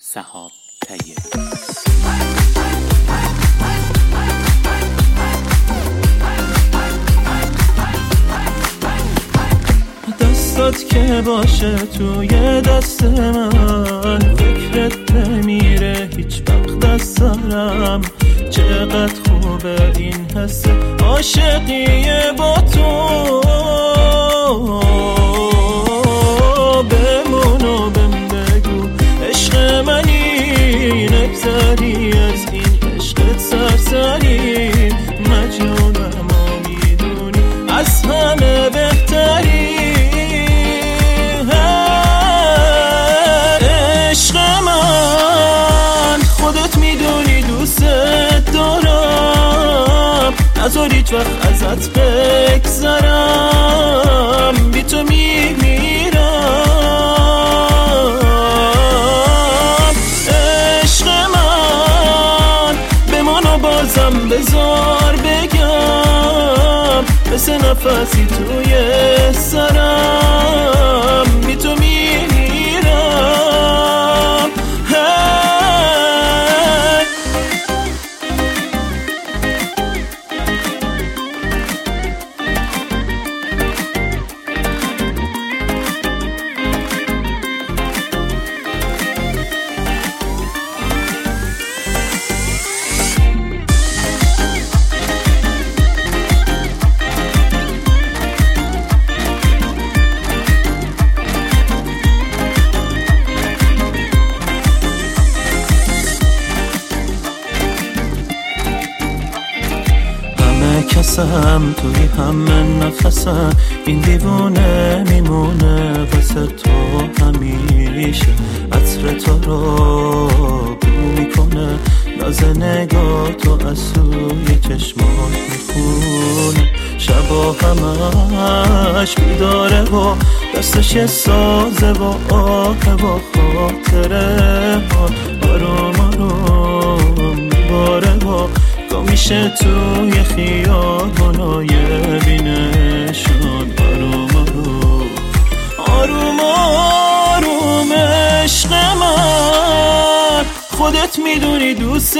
سهاب طیبی. دستات که باشه توی دست من، فکرت نمیره هیچ وقت از سرم. چقدر خوبه این حس عاشقیه با تو. بمون و بهم بگو عشق منی، نگذری از این عشقت سرسری. مجنونم و میدونی از همه بهتری. عشق من خودت میدونی دوست دارم، نذار هیچ وقت ازت بگذرم. بی تو میمیرم. عشق من بمان و بازم بذار بگم، مثل نفسی توی سرم. بی تو میمیرم. کسم توی همه نفسم، این دیوونه میمونه واسه تو همیشه. عطر تو رو بو میکنه، ناز نگاه تو از سوی چشمات میخونه. شبا همش بیداره و دستش یه سازه و آهه و خاطره ها. آروم آروم میباره و میشه توی خیابانای بینشان. آروم آروم آروم آروم عشق من، خودت میدونی دوست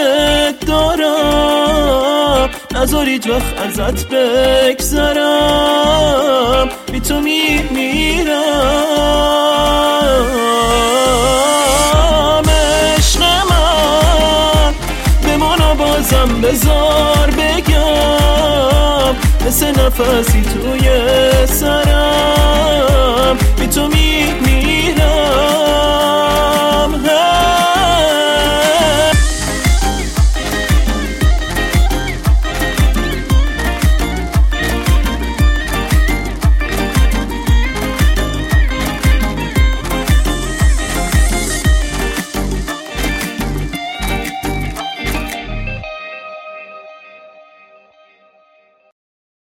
دارم، نذار هیچ وقت ازت بگذرم. بی تو میمیرم. عشق من بمان و بازم بذار بگم، مثل نفسی توی سرم. بی تو میمیرم.